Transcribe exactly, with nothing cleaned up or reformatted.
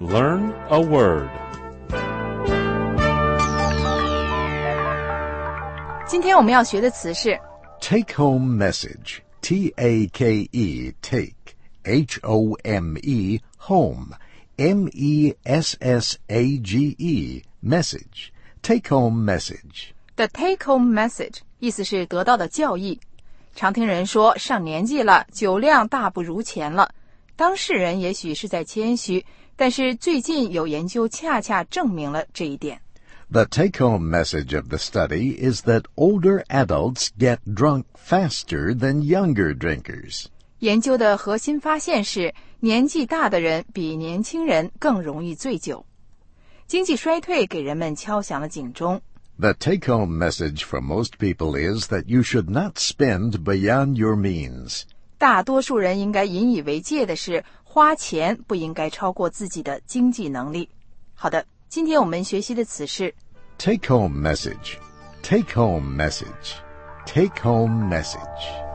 Learn a word. 今天我们要学的词是 Take home message. T A K E, take. H O M E, home. M E S S A G E, message. Take home message. The take home message 意思是得到的教益。常听人说上年纪了，酒量大不如前了。当事人也许是在谦虚，但是最近有研究恰恰证明了这一点。 The take-home message of the study is that older adults get drunk faster than younger drinkers. 研究的核心发现是，年纪大的人比年轻人更容易醉酒。经济衰退给人们敲响了警钟。 The take-home message for most people is that you should not spend beyond your means. 大多数人应该引以为戒的是，花钱不应该超过自己的经济能力。好的，今天我们学习的词是 Take-home message. Take-home message. Take-home message.